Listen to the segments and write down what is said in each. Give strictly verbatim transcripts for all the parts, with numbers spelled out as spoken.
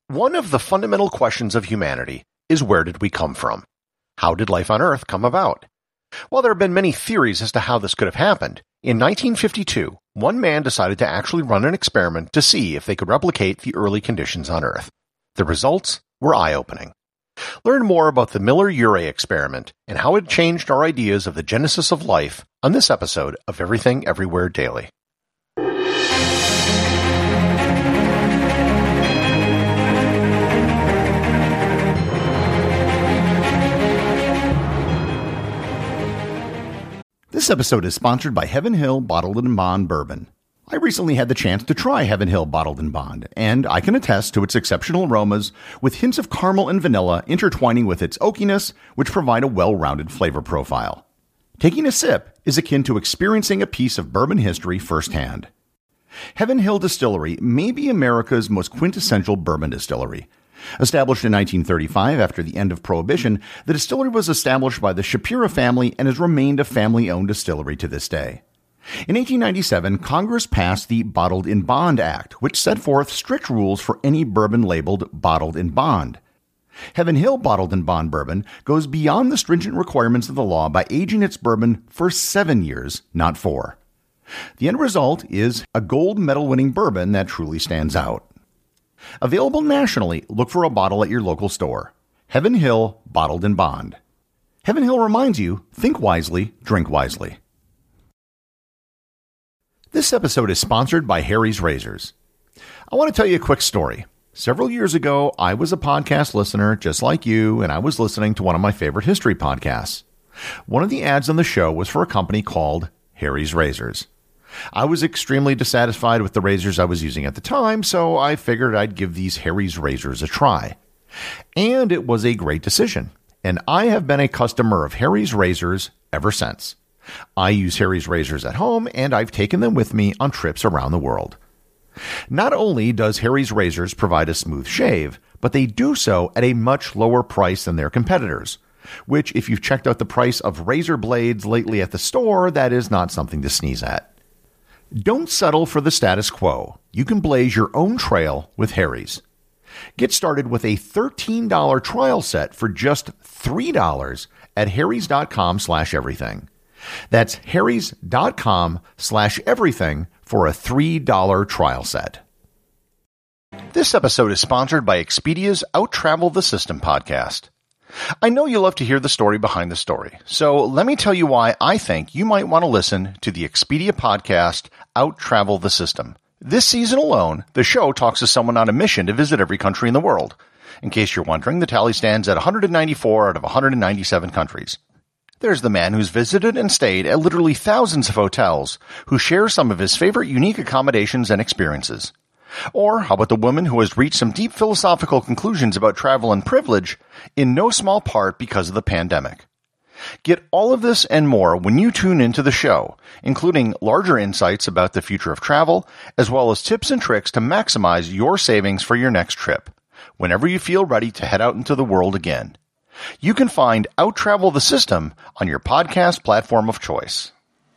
One of the fundamental questions of humanity is, where did we come from? How did life on Earth come about? While there have been many theories as to how this could have happened, in nineteen fifty-two, one man decided to actually run an experiment to see if they could replicate the early conditions on Earth. The results were eye-opening. Learn more about the Miller-Urey experiment and how it changed our ideas of the genesis of life on this episode of Everything Everywhere Daily. This episode is sponsored by Heaven Hill Bottled and Bond Bourbon. I recently had the chance to try Heaven Hill Bottled and Bond, and I can attest to its exceptional aromas with hints of caramel and vanilla intertwining with its oakiness, which provide a well-rounded flavor profile. Taking a sip is akin to experiencing a piece of bourbon history firsthand. Heaven Hill Distillery may be America's most quintessential bourbon distillery. Established in nineteen thirty-five after the end of Prohibition, the distillery was established by the Shapira family and has remained a family-owned distillery to this day. In eighteen ninety-seven, Congress passed the Bottled in Bond Act, which set forth strict rules for any bourbon labeled bottled in bond. Heaven Hill Bottled in Bond Bourbon goes beyond the stringent requirements of the law by aging its bourbon for seven years, not four. The end result is a gold medal-winning bourbon that truly stands out. Available nationally, look for a bottle at your local store. Heaven Hill Bottled in Bond. Heaven Hill reminds you, think wisely, drink wisely. This episode is sponsored by Harry's Razors. I want to tell you a quick story. Several years ago, I was a podcast listener just like you, and I was listening to one of my favorite history podcasts. One of the ads on the show was for a company called Harry's Razors. I was extremely dissatisfied with the razors I was using at the time, so I figured I'd give these Harry's Razors a try. And it was a great decision, and I have been a customer of Harry's Razors ever since. I use Harry's Razors at home, and I've taken them with me on trips around the world. Not only does Harry's Razors provide a smooth shave, but they do so at a much lower price than their competitors, which, if you've checked out the price of razor blades lately at the store, that is not something to sneeze at. Don't settle for the status quo. You can blaze your own trail with Harry's. Get started with a thirteen dollars trial set for just three dollars at harrys.com slash everything. That's harrys.com slash everything for a three dollars trial set. This episode is sponsored by Expedia's Out Travel the System podcast. I know you love to hear the story behind the story, so let me tell you why I think you might want to listen to the Expedia podcast, Out Travel the System. This season alone, the show talks to someone on a mission to visit every country in the world. In case you're wondering, the tally stands at one hundred ninety-four out of one hundred ninety-seven countries. There's the man who's visited and stayed at literally thousands of hotels, who shares some of his favorite unique accommodations and experiences. Or how about the woman who has reached some deep philosophical conclusions about travel and privilege, in no small part because of the pandemic? Get all of this and more when you tune into the show, including larger insights about the future of travel, as well as tips and tricks to maximize your savings for your next trip, whenever you feel ready to head out into the world again. You can find Out Travel the System on your podcast platform of choice.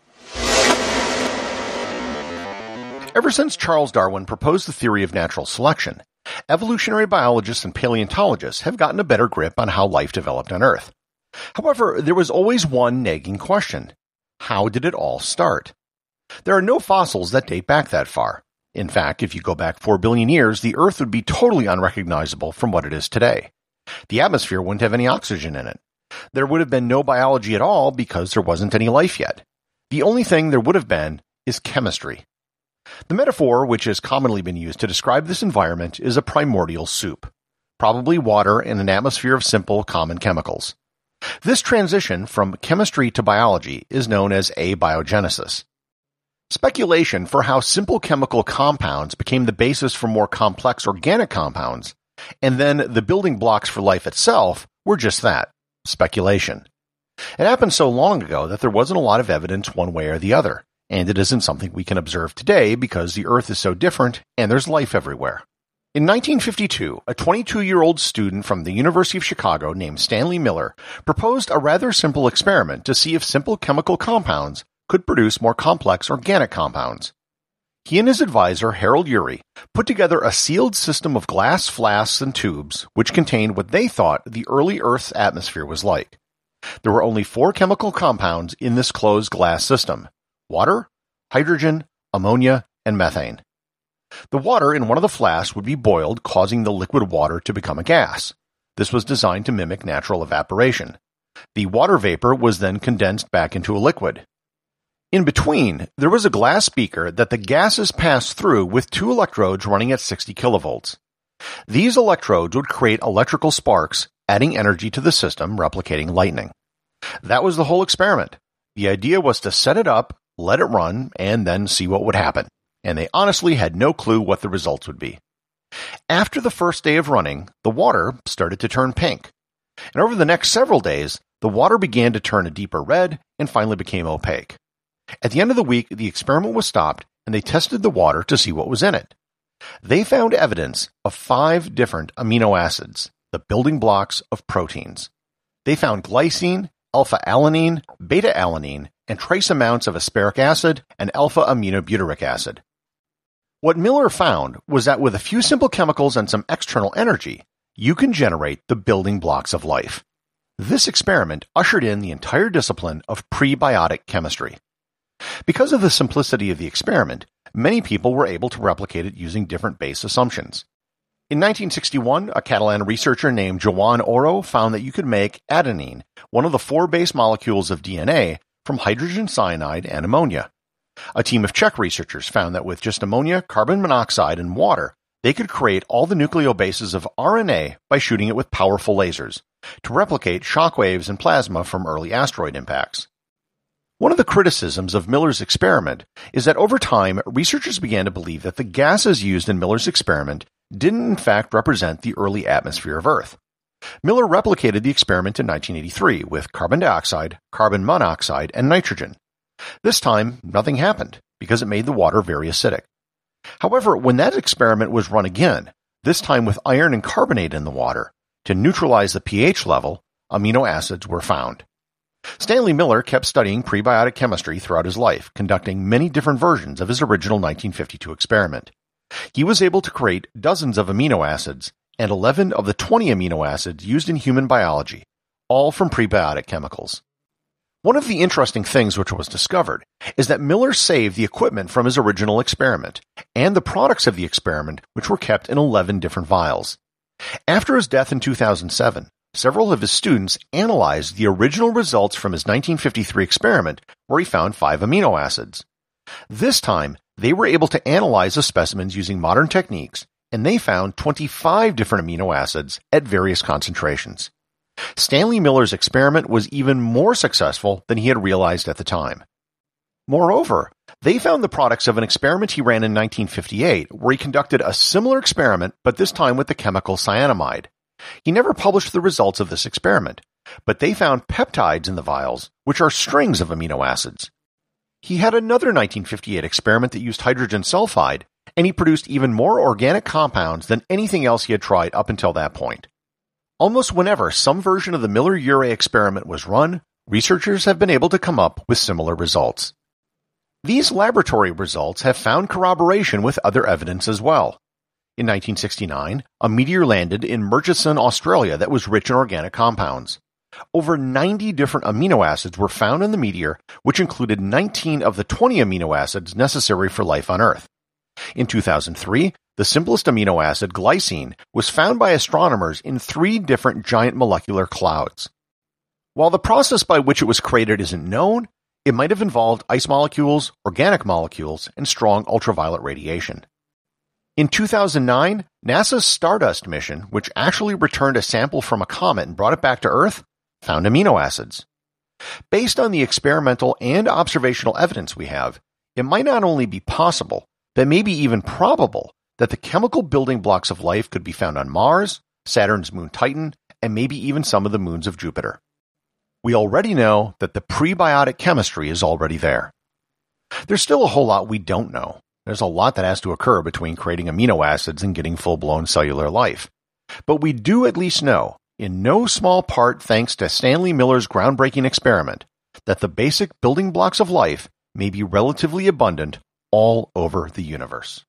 Ever since Charles Darwin proposed the theory of natural selection, evolutionary biologists and paleontologists have gotten a better grip on how life developed on Earth. However, there was always one nagging question. How did it all start? There are no fossils that date back that far. In fact, if you go back four billion years, the Earth would be totally unrecognizable from what it is today. The atmosphere wouldn't have any oxygen in it. There would have been no biology at all because there wasn't any life yet. The only thing there would have been is chemistry. The metaphor which has commonly been used to describe this environment is a primordial soup, probably water in an atmosphere of simple, common chemicals. This transition from chemistry to biology is known as abiogenesis. Speculation for how simple chemical compounds became the basis for more complex organic compounds, and then the building blocks for life itself, were just that, speculation. It happened so long ago that there wasn't a lot of evidence one way or the other, and it isn't something we can observe today because the Earth is so different and there's life everywhere. In nineteen fifty-two, a twenty-two-year-old student from the University of Chicago named Stanley Miller proposed a rather simple experiment to see if simple chemical compounds could produce more complex organic compounds. He and his advisor, Harold Urey, put together a sealed system of glass flasks and tubes which contained what they thought the early Earth's atmosphere was like. There were only four chemical compounds in this closed glass system: water, hydrogen, ammonia, and methane. The water in one of the flasks would be boiled, causing the liquid water to become a gas. This was designed to mimic natural evaporation. The water vapor was then condensed back into a liquid. In between, there was a glass beaker that the gases passed through with two electrodes running at sixty kilovolts. These electrodes would create electrical sparks, adding energy to the system, replicating lightning. That was the whole experiment. The idea was to set it up, let it run, and then see what would happen. And they honestly had no clue what the results would be. After the first day of running, the water started to turn pink. And over the next several days, the water began to turn a deeper red and finally became opaque. At the end of the week, the experiment was stopped and they tested the water to see what was in it. They found evidence of five different amino acids, the building blocks of proteins. They found glycine, alpha-alanine, beta-alanine, and trace amounts of aspartic acid and alpha-aminobutyric acid. What Miller found was that with a few simple chemicals and some external energy, you can generate the building blocks of life. This experiment ushered in the entire discipline of prebiotic chemistry. Because of the simplicity of the experiment, many people were able to replicate it using different base assumptions. In nineteen sixty-one, a Catalan researcher named Joan Oro found that you could make adenine, one of the four base molecules of D N A, from hydrogen cyanide and ammonia. A team of Czech researchers found that with just ammonia, carbon monoxide, and water, they could create all the nucleobases of R N A by shooting it with powerful lasers, to replicate shockwaves and plasma from early asteroid impacts. One of the criticisms of Miller's experiment is that over time, researchers began to believe that the gases used in Miller's experiment didn't in fact represent the early atmosphere of Earth. Miller replicated the experiment in nineteen eighty-three with carbon dioxide, carbon monoxide, and nitrogen. This time, nothing happened because it made the water very acidic. However, when that experiment was run again, this time with iron and carbonate in the water, to neutralize the pH level, amino acids were found. Stanley Miller kept studying prebiotic chemistry throughout his life, conducting many different versions of his original nineteen fifty-two experiment. He was able to create dozens of amino acids and eleven of the twenty amino acids used in human biology, all from prebiotic chemicals. One of the interesting things which was discovered is that Miller saved the equipment from his original experiment and the products of the experiment, which were kept in eleven different vials. After his death in two thousand seven, several of his students analyzed the original results from his nineteen fifty-three experiment, where he found five amino acids. This time, they were able to analyze the specimens using modern techniques, and they found twenty-five different amino acids at various concentrations. Stanley Miller's experiment was even more successful than he had realized at the time. Moreover, they found the products of an experiment he ran in nineteen fifty-eight, where he conducted a similar experiment, but this time with the chemical cyanamide. He never published the results of this experiment, but they found peptides in the vials, which are strings of amino acids. He had another nineteen fifty-eight experiment that used hydrogen sulfide, and he produced even more organic compounds than anything else he had tried up until that point. Almost whenever some version of the Miller-Urey experiment was run, researchers have been able to come up with similar results. These laboratory results have found corroboration with other evidence as well. In nineteen sixty-nine, a meteor landed in Murchison, Australia that was rich in organic compounds. Over ninety different amino acids were found in the meteor, which included nineteen of the twenty amino acids necessary for life on Earth. In two thousand three, the simplest amino acid, glycine, was found by astronomers in three different giant molecular clouds. While the process by which it was created isn't known, it might have involved ice molecules, organic molecules, and strong ultraviolet radiation. In two thousand nine, NASA's Stardust mission, which actually returned a sample from a comet and brought it back to Earth, found amino acids. Based on the experimental and observational evidence we have, it might not only be possible, but maybe even probable, that the chemical building blocks of life could be found on Mars, Saturn's moon Titan, and maybe even some of the moons of Jupiter. We already know that the prebiotic chemistry is already there. There's still a whole lot we don't know. There's a lot that has to occur between creating amino acids and getting full-blown cellular life. But we do at least know, in no small part thanks to Stanley Miller's groundbreaking experiment, that the basic building blocks of life may be relatively abundant all over the universe.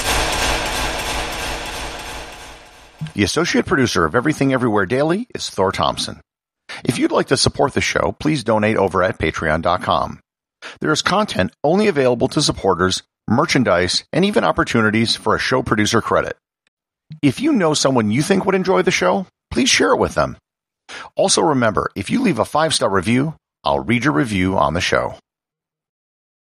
The associate producer of Everything Everywhere Daily is Thor Thompson. If you'd like to support the show, please donate over at patreon dot com. There is content only available to supporters, merchandise, and even opportunities for a show producer credit. If you know someone you think would enjoy the show, please share it with them. Also remember, if you leave a five-star review, I'll read your review on the show.